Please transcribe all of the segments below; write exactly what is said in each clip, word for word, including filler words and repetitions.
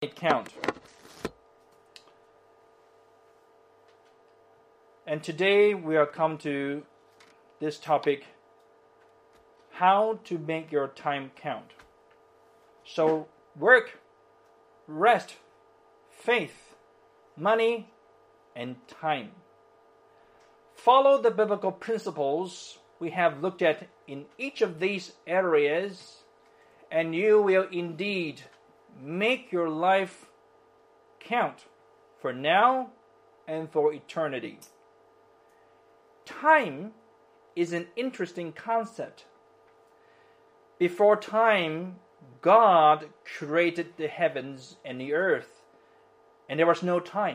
count. And today we are come to this topic, how to make your time count. So work, rest, faith, money, and time. Follow the biblical principles we have looked at in each of these areas, and you will indeed make your life count for now and for eternity. Time is an interesting concept. Before time, God created the heavens and the earth, and there was no time.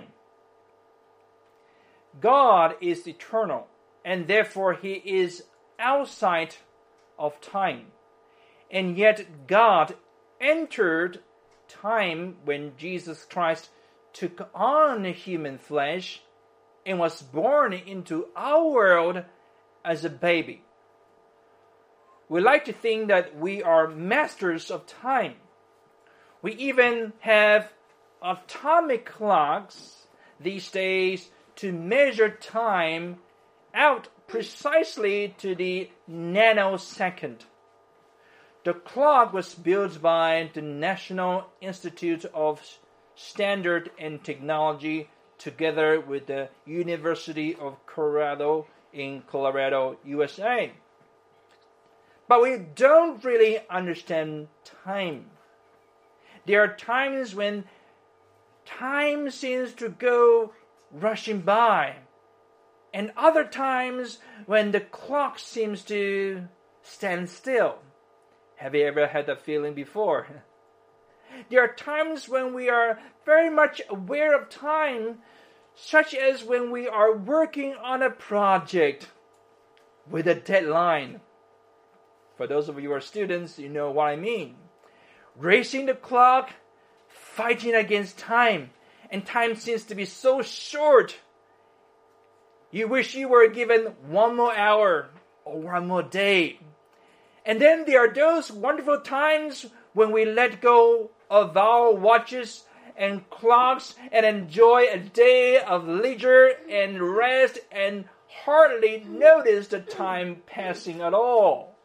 God is eternal, and therefore He is outside of time. And yet God entered time when Jesus Christ took on human flesh and was born into our world as a baby. We like to think that we are masters of time. We even have atomic clocks these days to measure time out precisely to the nanosecond. The clock was built by the National Institute of Standard and Technology together with the University of Colorado in Colorado, U S A. But we don't really understand time. There are times when time seems to go rushing by, and other times when the clock seems to stand still. Have you ever had that feeling before? There are times when we are very much aware of time, such as when we are working on a project with a deadline. For those of you who are students, you know what I mean. Racing the clock, fighting against time, and time seems to be so short. You wish you were given one more hour or one more day. And then there are those wonderful times when we let go of our watches and clocks and enjoy a day of leisure and rest and hardly notice the time passing at all.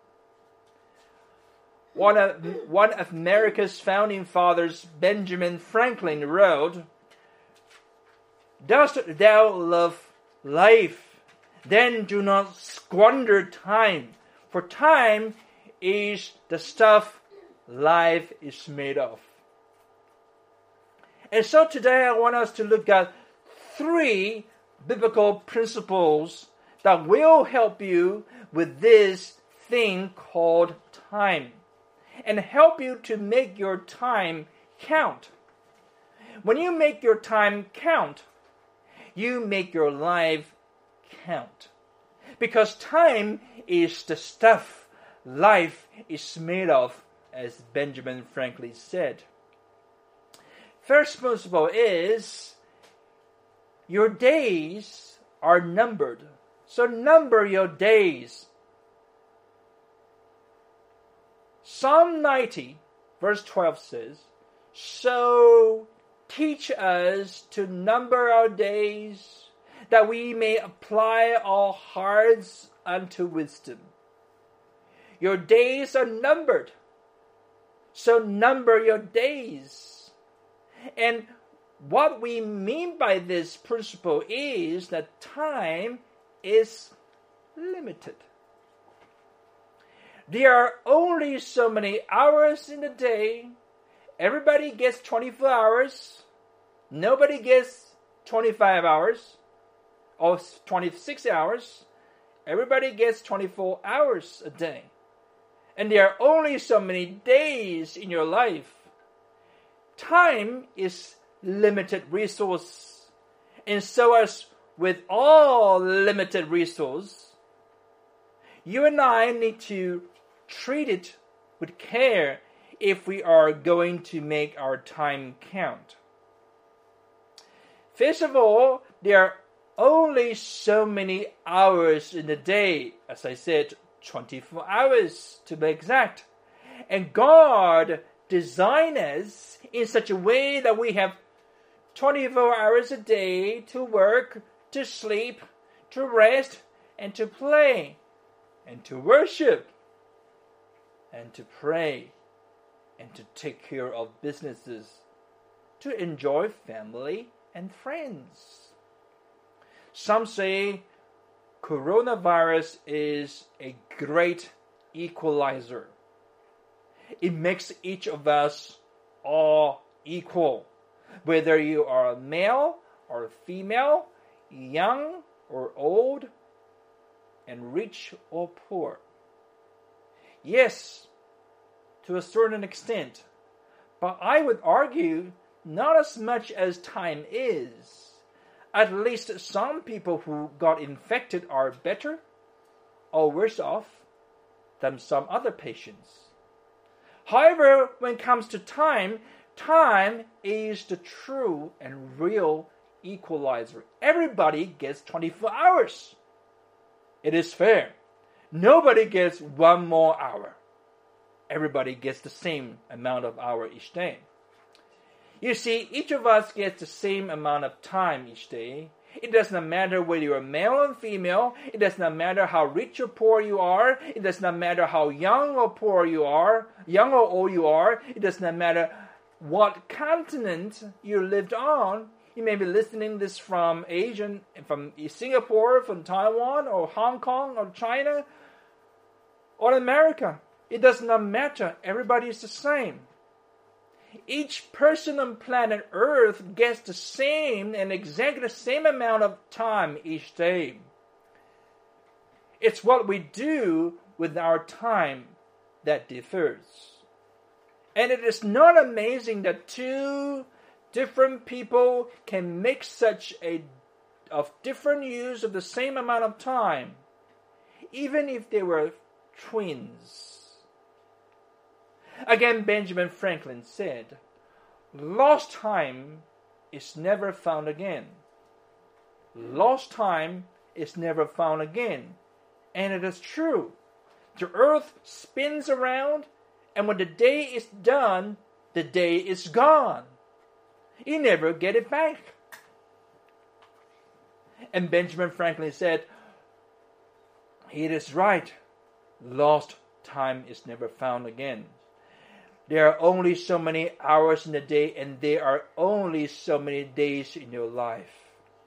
One of, one of America's founding fathers, Benjamin Franklin, wrote, "Dost thou love life? Then do not squander time. For time is the stuff life is made of." And so today I want us to look at three biblical principles that will help you with this thing called time, and help you to make your time count. When you make your time count, you make your life count. Because time is the stuff life is made of, as Benjamin Franklin said. First principle is, your days are numbered. So number your days. Psalm ninety, verse twelve says, "So teach us to number our days, that we may apply our hearts unto wisdom." Your days are numbered. So number your days. And what we mean by this principle is that time is limited. There are only so many hours in the day. Everybody gets twenty-four hours. Nobody gets twenty-five hours. Or twenty-six hours. Everybody gets twenty-four hours a day. And there are only so many days in your life. Time is limited resource. And so as with all limited resource, you and I need to treat it with care if we are going to make our time count. First of all, there are only so many hours in the day. As I said, twenty-four hours to be exact. And God designed us in such a way that we have twenty-four hours a day to work, to sleep, to rest, and to play, and to worship, and to pray, and to take care of businesses, to enjoy family and friends. Some say coronavirus is a great equalizer. It makes each of us all equal, whether you are male or female, young or old, and rich or poor. Yes, to a certain extent, but I would argue not as much as time is. At least some people who got infected are better or worse off than some other patients. However, when it comes to time, time is the true and real equalizer. Everybody gets twenty-four hours. It is fair. Nobody gets one more hour. Everybody gets the same amount of hour each day. You see, each of us gets the same amount of time each day. It does not matter whether you are male or female. It does not matter how rich or poor you are. It does not matter how young or poor you are, young or old you are. It does not matter what continent you lived on. You may be listening this from Asia, from Singapore, from Taiwan, or Hong Kong, or China, or America. It does not matter. Everybody is the same. Each person on planet Earth gets the same and exactly the same amount of time each day. It's what we do with our time that differs. And it is not amazing that two different people can make such a of different use of the same amount of time, even if they were twins. Again, Benjamin Franklin said, "Lost time is never found again. Lost time is never found again." And it is true. The earth spins around, and when the day is done, the day is gone. You never get it back. And Benjamin Franklin said, "It is right. Lost time is never found again. There are only so many hours in the day, and there are only so many days in your life."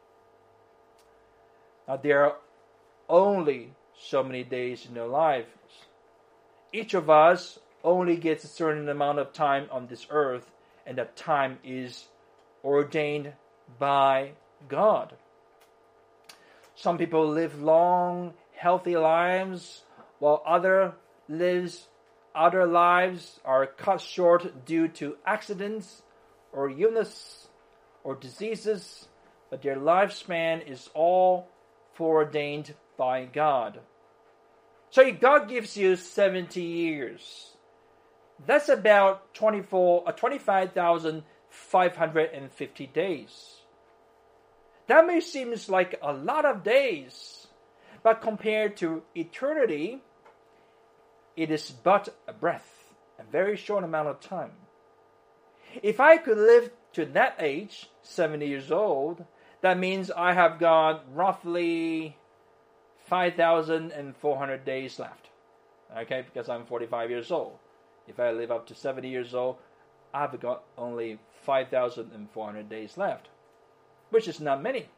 Now, there are only so many days in your life. Each of us only gets a certain amount of time on this earth, and that time is ordained by God. Some people live long, healthy lives, while other lives Other lives are cut short due to accidents or illness or diseases, but their lifespan is all foreordained by God. So if God gives you seventy years, that's about twenty-four, uh, twenty-five thousand five hundred fifty days. That may seem like a lot of days, but compared to eternity, it is but a breath, a very short amount of time. If I could live to that age, seventy years old, that means I have got roughly five thousand four hundred days left. Okay, because I'm forty-five years old. If I live up to seventy years old, I've got only five thousand four hundred days left, which is not many.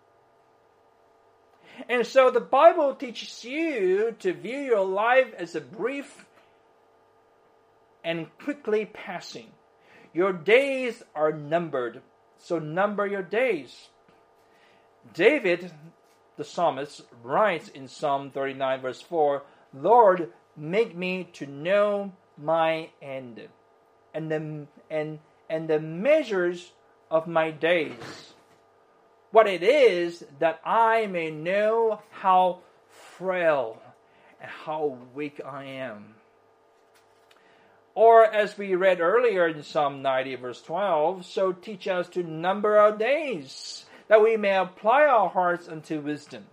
And so the Bible teaches you to view your life as a brief and quickly passing. Your days are numbered, so number your days. David, the psalmist, writes in Psalm thirty-nine verse four, "Lord, make me to know my end, and the, and, and the measures of my days. What it is, that I may know how frail and how weak I am." Or as we read earlier in Psalm ninety verse twelve, "So teach us to number our days, that we may apply our hearts unto wisdom."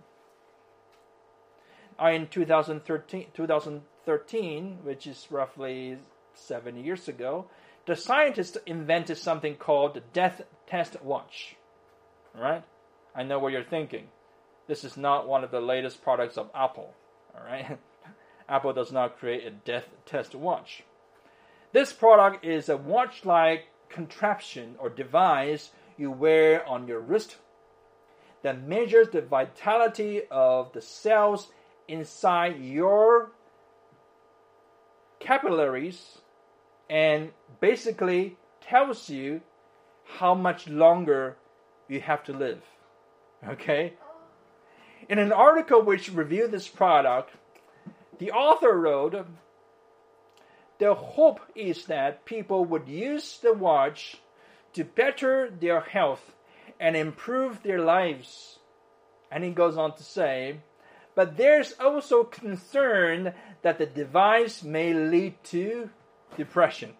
In two thousand thirteen, which is roughly seven years ago, the scientists invented something called the death test watch. All right? I know what you're thinking. This is not one of the latest products of Apple. All right? Apple does not create a death test watch. This product is a watch-like contraption or device you wear on your wrist that measures the vitality of the cells inside your capillaries and basically tells you how much longer you have to live. Okay? In an article which reviewed this product, the author wrote, the hope is that people would use the watch to better their health and improve their lives. And he goes on to say, but there's also concern that the device may lead to depression.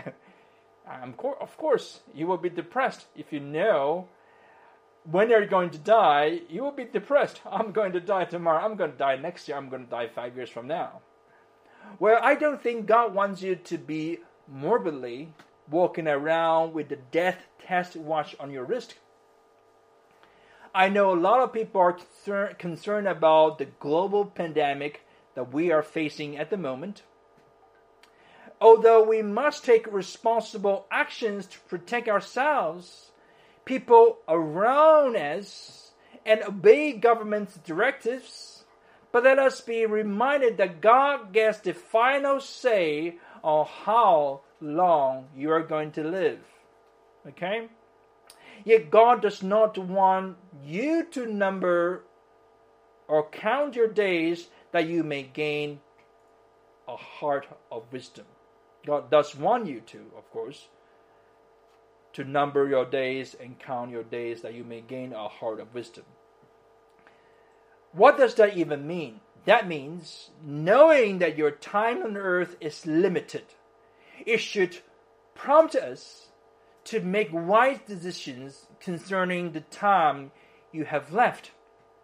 Of course, you will be depressed if you know when you're going to die. You will be depressed. I'm going to die tomorrow. I'm going to die next year. I'm going to die five years from now. Well, I don't think God wants you to be morbidly walking around with the death test watch on your wrist. I know a lot of people are concern, concerned about the global pandemic that we are facing at the moment. Although we must take responsible actions to protect ourselves, people around us, and obey government's directives, but let us be reminded that God gets the final say on how long you are going to live. Okay? Yet God does not want you to number or count your days that you may gain a heart of wisdom. God does want you to, of course, to number your days and count your days that you may gain a heart of wisdom. What does that even mean? That means knowing that your time on earth is limited. It should prompt us to make wise decisions concerning the time you have left.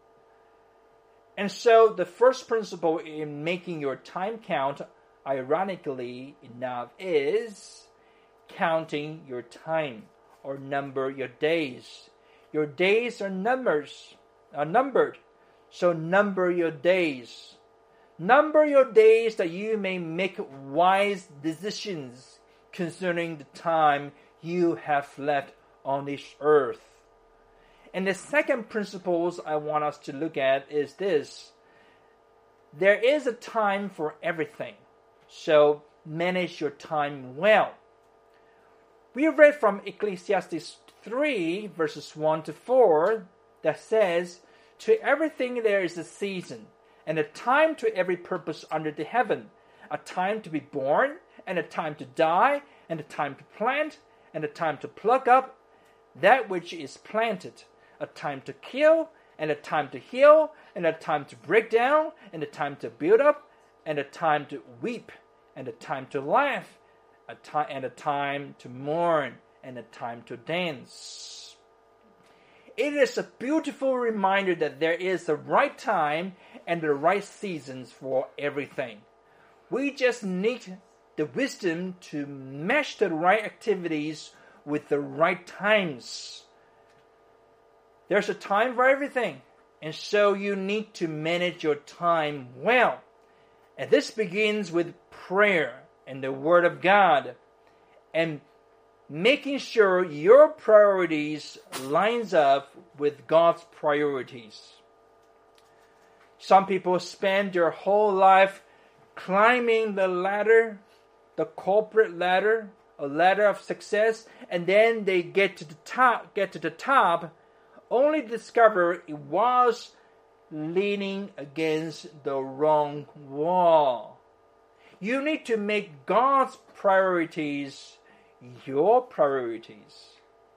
And so the first principle in making your time count, ironically enough, is counting your time or number your days. Your days are numbers, are numbered. So number your days. Number your days that you may make wise decisions concerning the time you have left on this earth. And the second principle I want us to look at is this. There is a time for everything. So manage your time well. We read from Ecclesiastes three, verses one to four, that says, to everything there is a season, and a time to every purpose under the heaven, a time to be born, and a time to die, and a time to plant, and a time to pluck up that which is planted, a time to kill, and a time to heal, and a time to break down, and a time to build up, and a time to weep, and a time to laugh, a time and a time to mourn, and a time to dance. It is a beautiful reminder that there is the right time and the right seasons for everything. We just need the wisdom to mesh the right activities with the right times. There's a time for everything, and so you need to manage your time well. And this begins with prayer and the Word of God, and making sure your priorities lines up with God's priorities. Some people spend their whole life climbing the ladder, the corporate ladder, a ladder of success, and then they get to the top, get to the top, only to discover it was leaning against the wrong wall. You need to make God's priorities your priorities.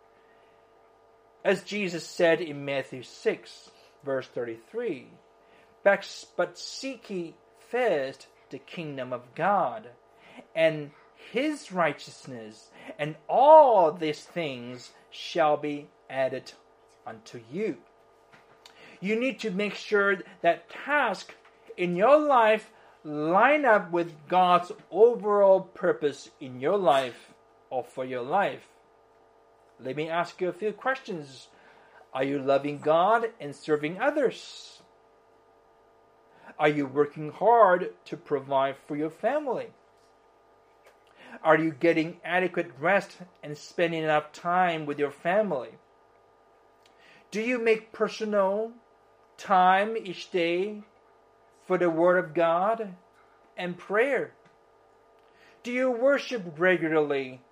As Jesus said in Matthew six, verse thirty-three, but, but seek ye first the kingdom of God and his righteousness, and all these things shall be added unto you. You need to make sure that tasks in your life line up with God's overall purpose in your life. or for your life? Let me ask you a few questions. Are you loving God and serving others? Are you working hard to provide for your family? Are you getting adequate rest and spending enough time with your family? Do you make personal time each day for the Word of God and prayer? Do you worship regularly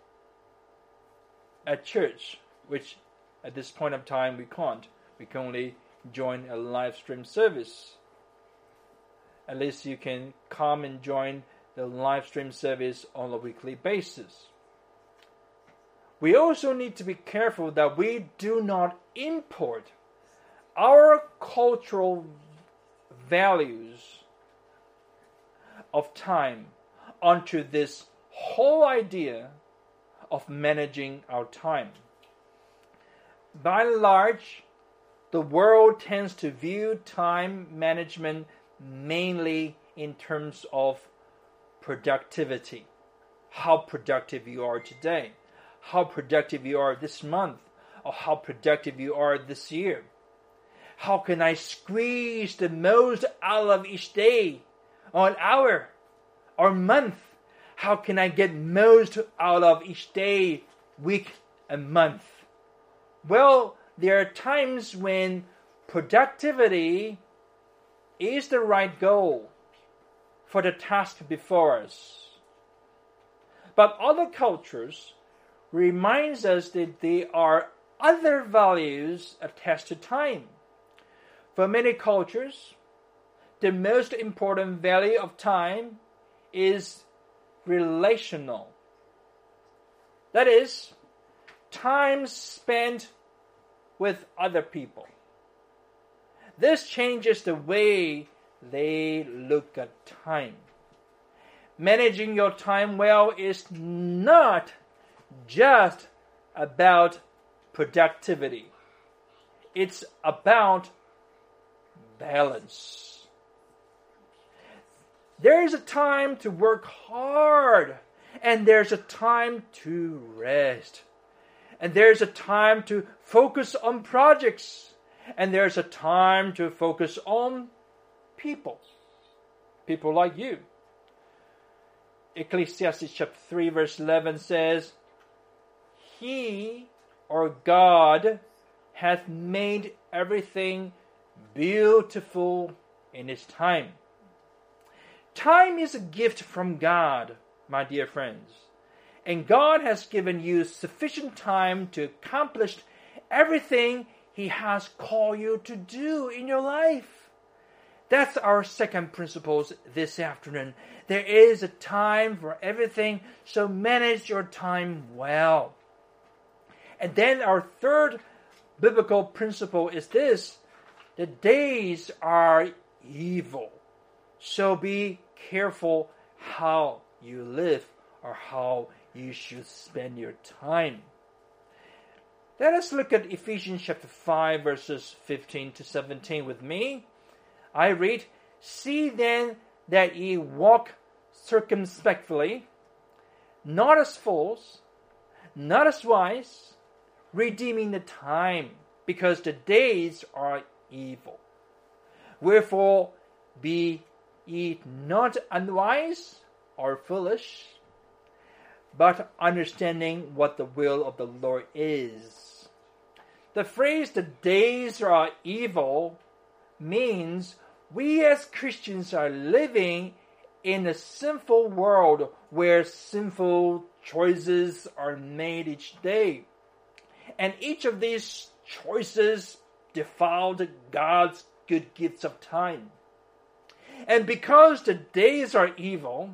at church, which at this point of time we can't. We can only join a live stream service. At least you can come and join the live stream service on a weekly basis. We also need to be careful that we do not import our cultural values of time onto this whole idea of managing our time. By and large, the world tends to view time management mainly in terms of productivity. How productive you are today, how productive you are this month, or how productive you are this year. How can I squeeze the most out of each day, or an hour, or month? How can I get most out of each day, week, and month? Well, there are times when productivity is the right goal for the task before us. But other cultures reminds us that there are other values attached to time. For many cultures, the most important value of time is relational. That is, time spent with other people. This changes the way they look at time. Managing your time well is not just about productivity. It's about balance. There is a time to work hard, and there's a time to rest. And there's a time to focus on projects, and there's a time to focus on people. People like you. Ecclesiastes chapter three verse eleven says, He, or God, hath made everything beautiful in His time. Time is a gift from God, my dear friends. And God has given you sufficient time to accomplish everything He has called you to do in your life. That's our second principle this afternoon. There is a time for everything, so manage your time well. And then our third biblical principle is this: the days are evil. So be careful how you live or how you should spend your time. Let us look at Ephesians chapter five verses fifteen to seventeen with me. I read, See then that ye walk circumspectly, not as fools, not as wise, redeeming the time, because the days are evil. Wherefore be ye not unwise or foolish, but understanding what the will of the Lord is. The phrase, the days are evil, means we as Christians are living in a sinful world where sinful choices are made each day. And each of these choices defiled God's good gifts of time. And because the days are evil,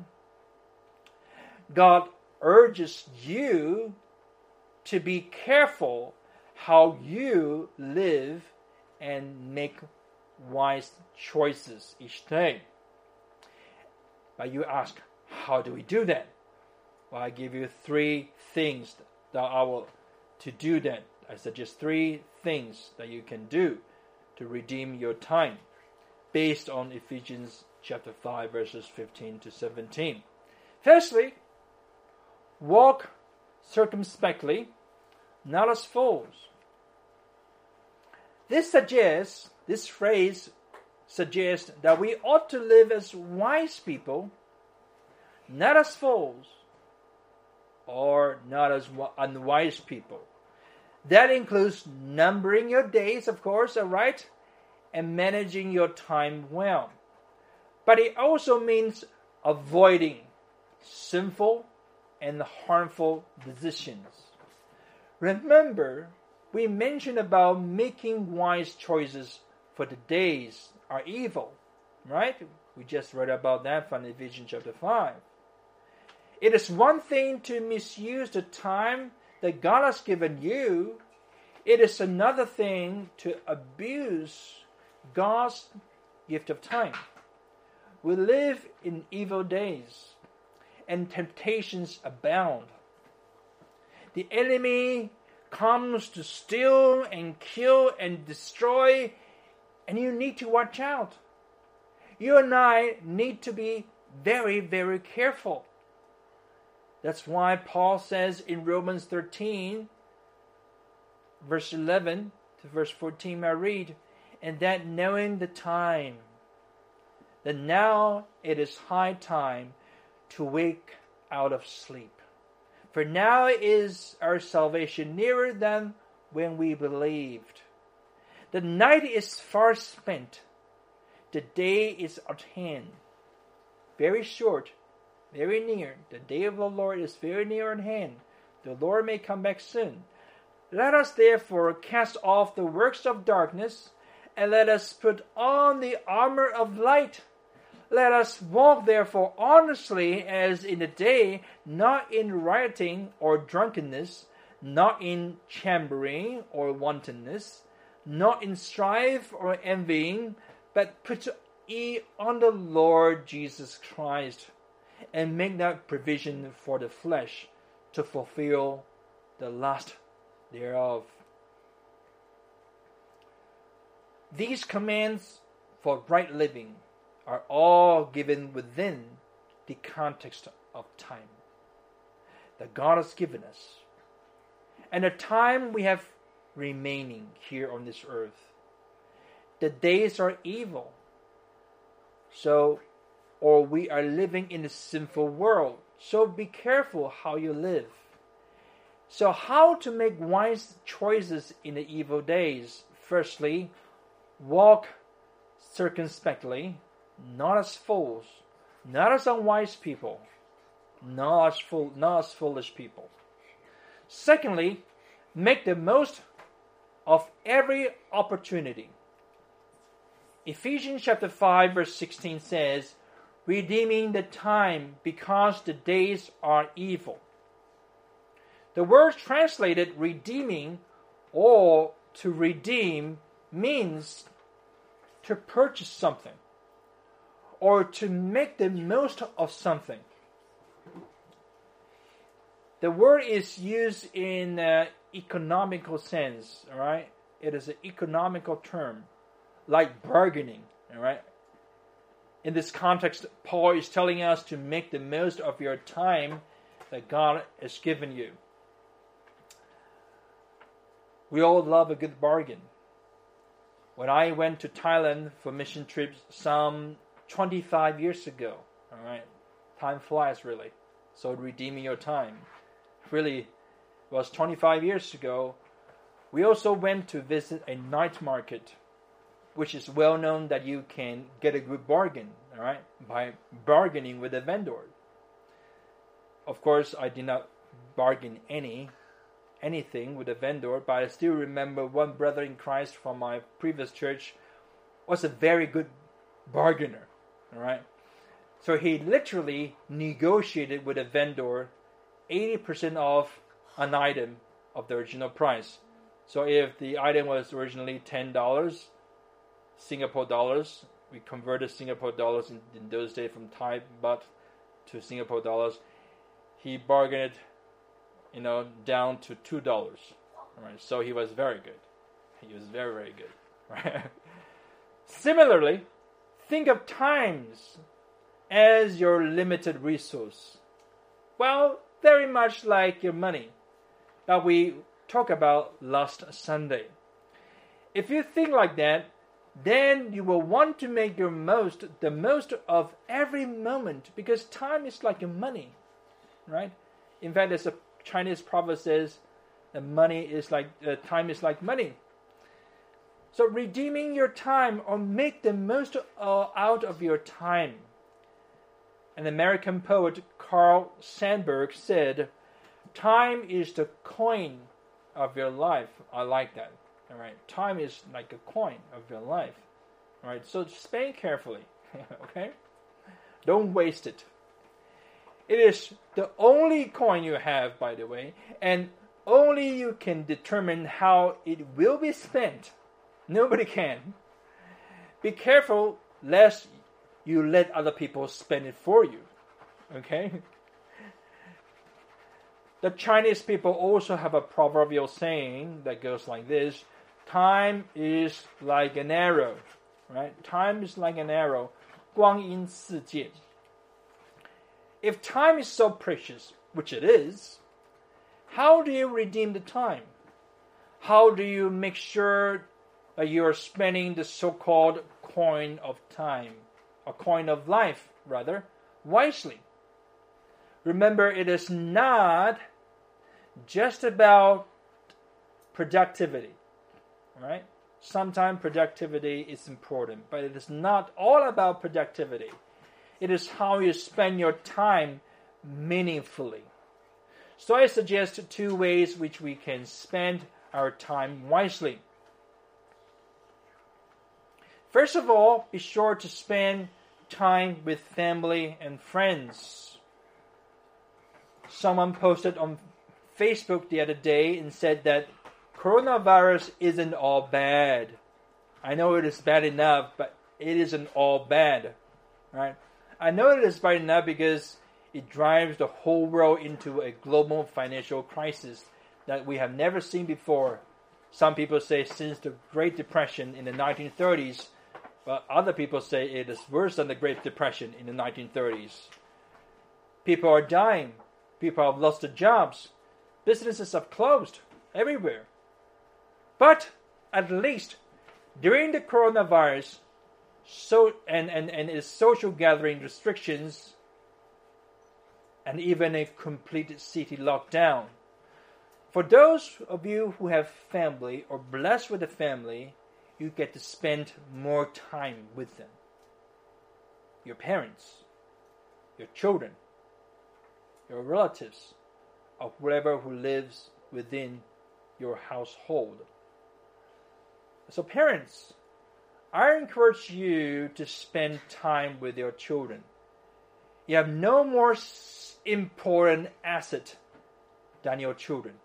God urges you to be careful how you live and make wise choices each day. But you ask, how do we do that? Well, I give you three things that I will to do that. I suggest three things that you can do to redeem your time based on Ephesians chapter five verses fifteen to seventeen. Firstly, walk circumspectly, not as fools. This suggests, this phrase suggests that we ought to live as wise people, not as fools, or not as unwise people. That includes numbering your days, of course, all right, and managing your time well. But it also means avoiding sinful and harmful decisions. Remember, we mentioned about making wise choices, for the days are evil, right? We just read about that from Ephesians chapter five. It is one thing to misuse the time that God has given you. It is another thing to abuse God's gift of time. We live in evil days, and temptations abound. The enemy comes to steal and kill and destroy, and you need to watch out. You and I need to be very, very careful. That's why Paul says in Romans thirteen, verse eleven to verse fourteen, I read, and that knowing the time, that now it is high time to wake out of sleep. For now is our salvation nearer than when we believed. The night is far spent. The day is at hand. Very short, very near. The day of the Lord is very near at hand. The Lord may come back soon. Let us therefore cast off the works of darkness, and let us put on the armor of light. Let us walk therefore honestly as in the day, not in rioting or drunkenness, not in chambering or wantonness, not in strife or envying, but put ye on the Lord Jesus Christ, and make not provision for the flesh to fulfill the lust thereof. These commands for right living are all given within the context of time that God has given us, and the time we have remaining here on this earth. The days are evil, so or we are living in a sinful world, so be careful how you live. So how to make wise choices in the evil days? Firstly, walk circumspectly, not as fools, not as unwise people, not as, fool, not as foolish people. Secondly, make the most of every opportunity. Ephesians chapter five verse sixteen says, redeeming the time because the days are evil. The word translated redeeming or to redeem means to purchase something or to make the most of something. The word is used in an economical sense, all right? It is an economical term, like bargaining, all right? In this context, Paul is telling us to make the most of your time that God has given you. We all love a good bargain. When I went to Thailand for mission trips some twenty-five years ago, all right, time flies really. So redeeming your time. Really, was twenty-five years ago. We also went to visit a night market, which is well known that you can get a good bargain, all right, by bargaining with a vendor. Of course, I did not bargain any anything with a vendor, but I still remember one brother in Christ from my previous church was a very good bargainer, all right. So he literally negotiated with a vendor eighty percent off an item of the original price. So if the item was originally ten dollars, Singapore dollars, we converted Singapore dollars in, in those days from Thai baht to Singapore dollars. He bargained, you know, down to two dollars. All right, so he was very good. He was very, very good. Right? Similarly, think of times as your limited resource. Well, very much like your money that we talked about last Sunday. If you think like that, then you will want to make your most, the most of every moment, because time is like your money, right? In fact, there's a Chinese proverb says, "The money is like uh, time is like money." So redeeming your time, or make the most uh, out of your time. An American poet, Carl Sandburg, said, "Time is the coin of your life." I like that. All right, time is like a coin of your life. All right, so spend carefully. Okay, don't waste it. It is the only coin you have, by the way, and only you can determine how it will be spent. Nobody can. Be careful lest you let other people spend it for you. Okay? The Chinese people also have a proverbial saying that goes like this: time is like an arrow. Right? Time is like an arrow. 光阴似箭. If time is so precious, which it is, how do you redeem the time? How do you make sure that you are spending the so-called coin of time, a coin of life, rather, wisely? Remember, it is not just about productivity, right? Sometimes productivity is important, but it is not all about productivity. It is how you spend your time meaningfully. So I suggest two ways which we can spend our time wisely. First of all, be sure to spend time with family and friends. Someone posted on Facebook the other day and said that coronavirus isn't all bad. I know it is bad enough, but it isn't all bad. Right? I know it is bad enough because it drives the whole world into a global financial crisis that we have never seen before. Some people say since the Great Depression in the nineteen thirties, but other people say it is worse than the Great Depression in the nineteen thirties. People are dying. People have lost their jobs. Businesses have closed everywhere. But at least during the coronavirus so and, and, and its social gathering restrictions and even a complete city lockdown, for those of you who have family or blessed with a family, you get to spend more time with them. Your parents, your children, your relatives, or whoever who lives within your household. So parents, I encourage you to spend time with your children. You have no more important asset than your children.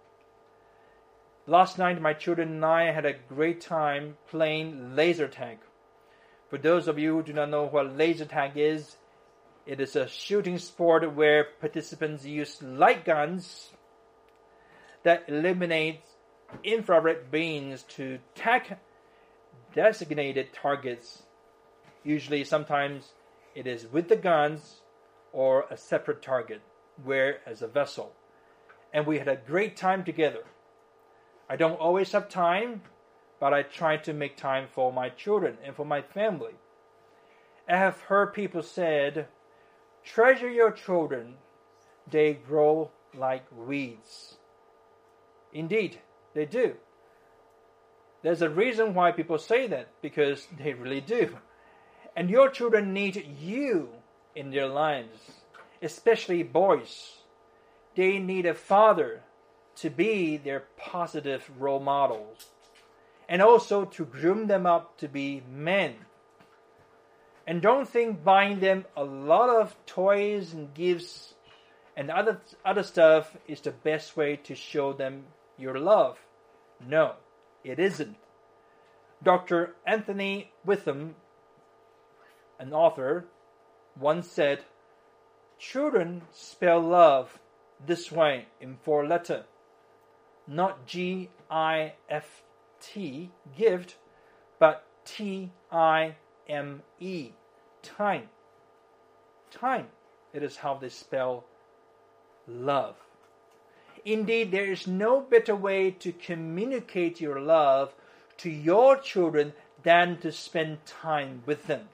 Last night, my children and I had a great time playing laser tag. For those of you who do not know what laser tag is, it is a shooting sport where participants use light guns that eliminate infrared beams to tag designated targets. Usually, sometimes it is with the guns or a separate target, where as a vessel. And we had a great time together. I don't always have time, but I try to make time for my children and for my family. I have heard people said, treasure your children, they grow like weeds. Indeed, they do. There's a reason why people say that, because they really do. And your children need you in their lives, especially boys. They need a father to be their positive role models, and also to groom them up to be men. And don't think buying them a lot of toys and gifts and other other stuff is the best way to show them your love. No, it isn't. Doctor Anthony Witham, an author, once said, children spell love this way in four letters. Not G I F T, gift, but T I M E, time. Time. It is how they spell love. Indeed, there is no better way to communicate your love to your children than to spend time with them.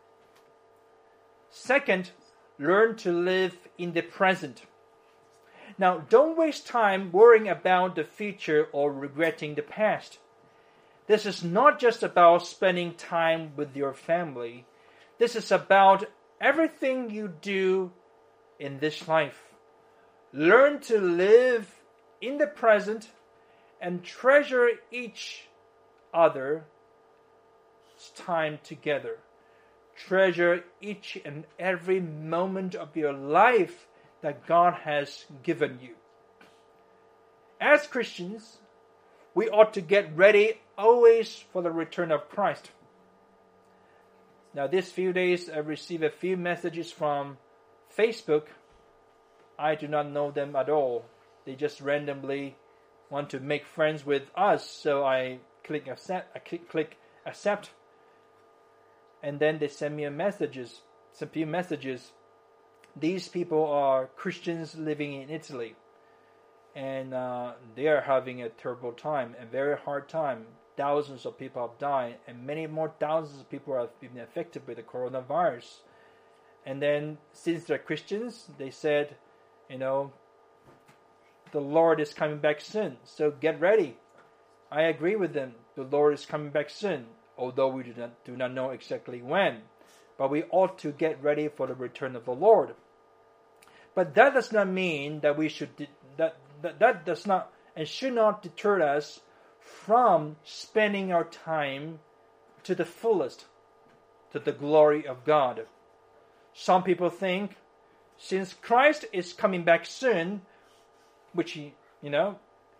Second, learn to live in the present. Now, don't waste time worrying about the future or regretting the past. This is not just about spending time with your family. This is about everything you do in this life. Learn to live in the present and treasure each other's time together. Treasure each and every moment of your life that God has given you. As Christians, we ought to get ready always for the return of Christ. Now, these few days, I received a few messages from Facebook. I do not know them at all. They just randomly want to make friends with us, so I click accept. I click, click accept, and then they send me a messages, some few messages. These people are Christians living in Italy, and uh, they are having a terrible time, a very hard time. Thousands of people have died, and many more thousands of people have been affected by the coronavirus. And then, since they're Christians, they said, you know, the Lord is coming back soon, so get ready. I agree with them. The Lord is coming back soon, although we do not, do not know exactly when. But we ought to get ready for the return of the Lord. But that does not mean that we should, that, that, that does not and should not deter us from spending our time to the fullest, to the glory of God. Some people think, since Christ is coming back soon, which he, you know,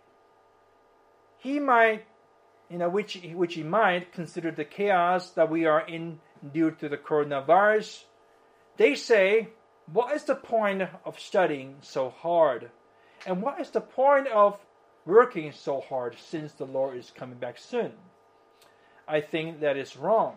he might, you know, which which he might consider the chaos that we are in due to the coronavirus. They say, what is the point of studying so hard? And what is the point of working so hard since the Lord is coming back soon? I think that is wrong.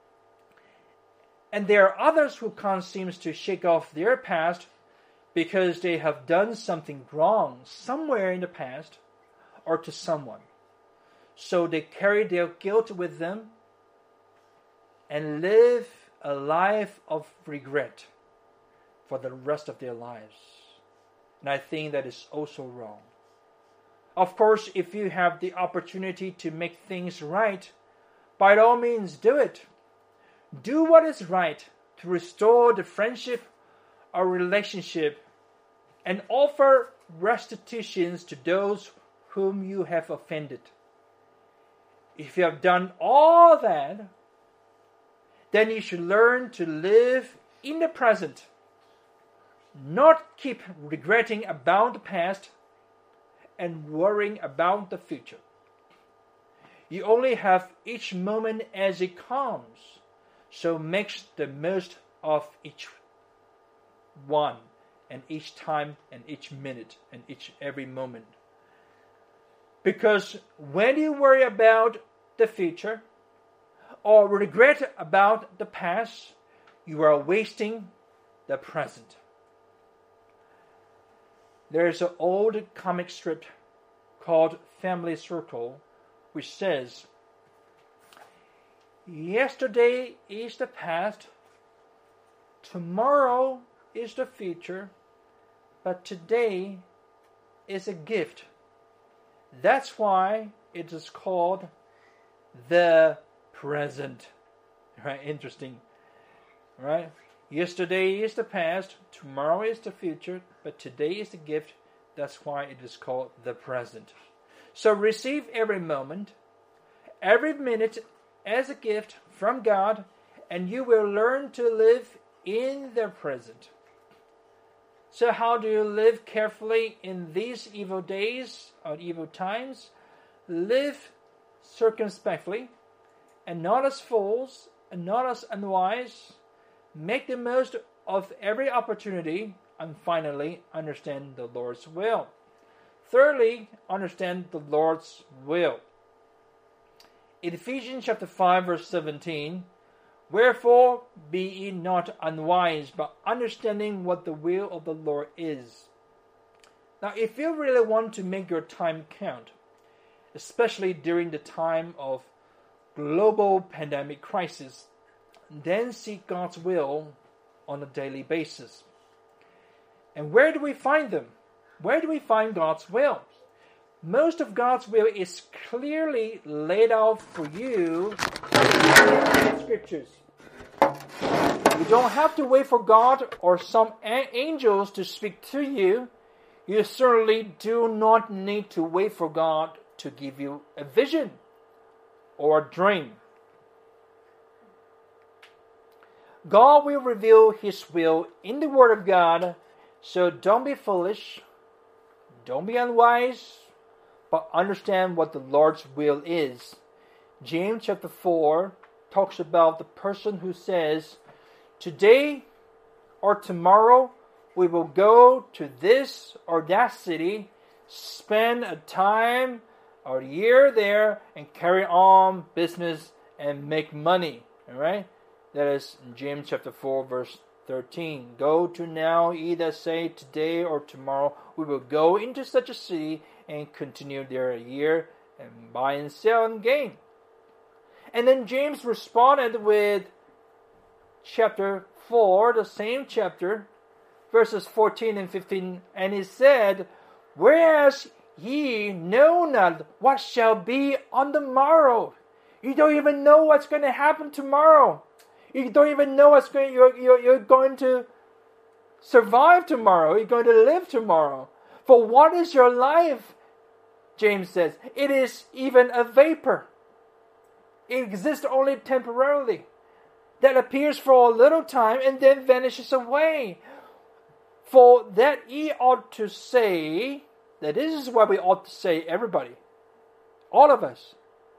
And there are others who can't seem to shake off their past because they have done something wrong somewhere in the past or to someone. So they carry their guilt with them and live a life of regret for the rest of their lives. And I think that is also wrong. Of course, if you have the opportunity to make things right, by all means do it. Do what is right to restore the friendship or relationship and offer restitutions to those whom you have offended. If you have done all that, then you should learn to live in the present, not keep regretting about the past and worrying about the future. You only have each moment as it comes. So make the most of each one, and each time, and each minute, and each every moment. Because when you worry about the future, or regret about the past, you are wasting the present. There is an old comic strip called Family Circle, which says, yesterday is the past, tomorrow is the future, but today is a gift. That's why it is called the present. Right? Interesting. Right? Yesterday is the past, tomorrow is the future, but today is the gift. That's why it is called the present. So receive every moment, every minute as a gift from God, and you will learn to live in the present. So how do you live carefully in these evil days or evil times? Live circumspectly, and not as fools, and not as unwise. Make the most of every opportunity, and finally, understand the Lord's will. Thirdly, understand the Lord's will. In Ephesians chapter five, verse seventeen, wherefore be ye not unwise, but understanding what the will of the Lord is. Now, if you really want to make your time count, especially during the time of global pandemic crisis, then seek God's will on a daily basis. And where do we find them? Where do we find God's will? Most of God's will is clearly laid out for you in the Scriptures. You don't have to wait for God or some angels to speak to you. You certainly do not need to wait for God to give you a vision or a dream. God will reveal His will in the Word of God, so don't be foolish, don't be unwise, but understand what the Lord's will is. James chapter four talks about the person who says, today or tomorrow we will go to this or that city, spend a time or a year there, and carry on business and make money. All right? That is James chapter four, verse thirteen. Go to now, either say today or tomorrow, we will go into such a city and continue there a year and buy and sell and gain. And then James responded with chapter four, the same chapter, verses fourteen and fifteen, and he said, whereas ye know not what shall be on the morrow. You don't even know what's going to happen tomorrow. You don't even know what's going. You're, you're, you're going to survive tomorrow. You're going to live tomorrow. For what is your life? James says, it is even a vapor. It exists only temporarily. That appears for a little time and then vanishes away. For that ye ought to say, that this is what we ought to say, everybody, all of us.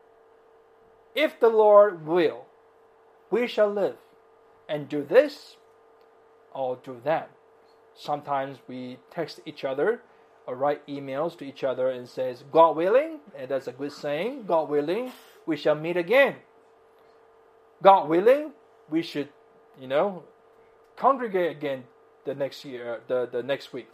If the Lord will, we shall live and do this or do that. Sometimes we text each other or write emails to each other and says, God willing, and that's a good saying, God willing, we shall meet again. God willing, we should, you know, congregate again the next year, the, the next week.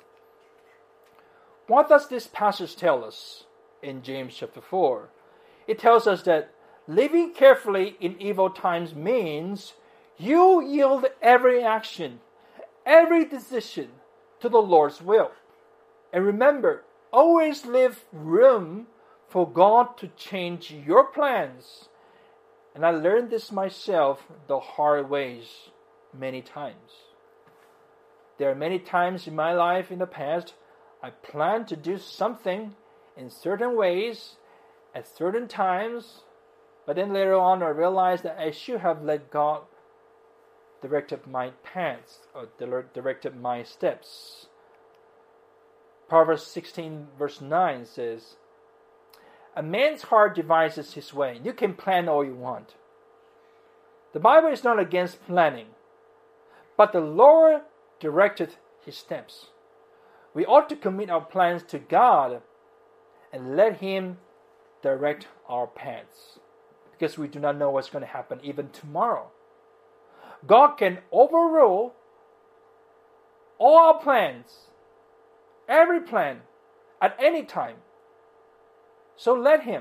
What does this passage tell us in James chapter four? It tells us that living carefully in evil times means you yield every action, every decision to the Lord's will. And remember, always leave room for God to change your plans. And I learned this myself the hard ways many times. There are many times in my life in the past, I planned to do something in certain ways at certain times, but then later on I realized that I should have let God direct my paths or directed my steps. Proverbs sixteen verse nine says, a man's heart devises his way. You can plan all you want. The Bible is not against planning, but the Lord directed his steps. We ought to commit our plans to God and let Him direct our paths, because we do not know what's going to happen even tomorrow. God can overrule all our plans, every plan, at any time. So let Him.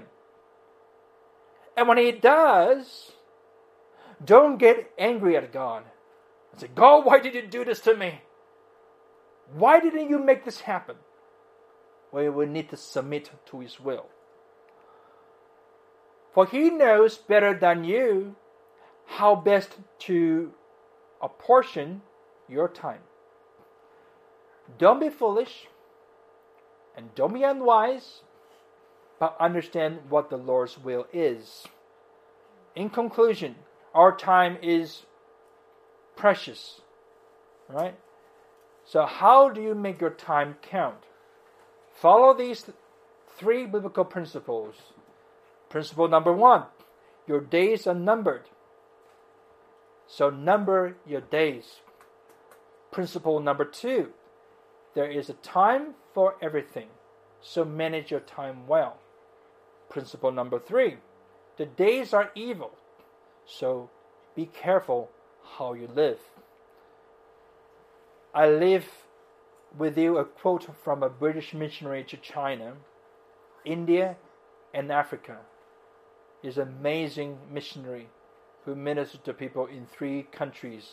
And when He does, don't get angry at God and say, God, why did you do this to me? Why didn't you make this happen? Well, we need to submit to His will. For He knows better than you how best to apportion your time. Don't be foolish and don't be unwise, but understand what the Lord's will is. In conclusion, our time is precious, right? So how do you make your time count? Follow these th- three biblical principles. Principle number one, your days are numbered. So number your days. Principle number two, there is a time for everything. So manage your time well. Principle number three, the days are evil. So be careful how you live. I live with you a quote from a British missionary to China, India, and Africa. He's an amazing missionary who ministered to people in three countries.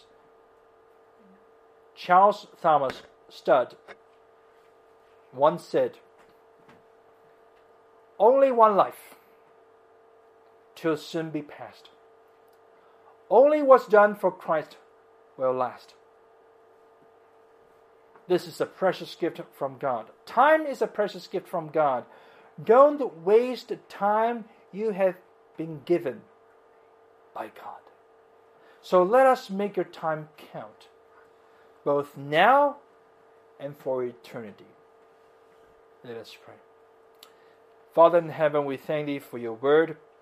Charles Thomas Studd once said, "Only one life, 'twill soon be past. Only what's done for Christ will last." This is a precious gift from God. Time is a precious gift from God. Don't waste the time you have been given by God. So let us make your time count, both now and for eternity. Let us pray. Father in heaven, we thank Thee for your word.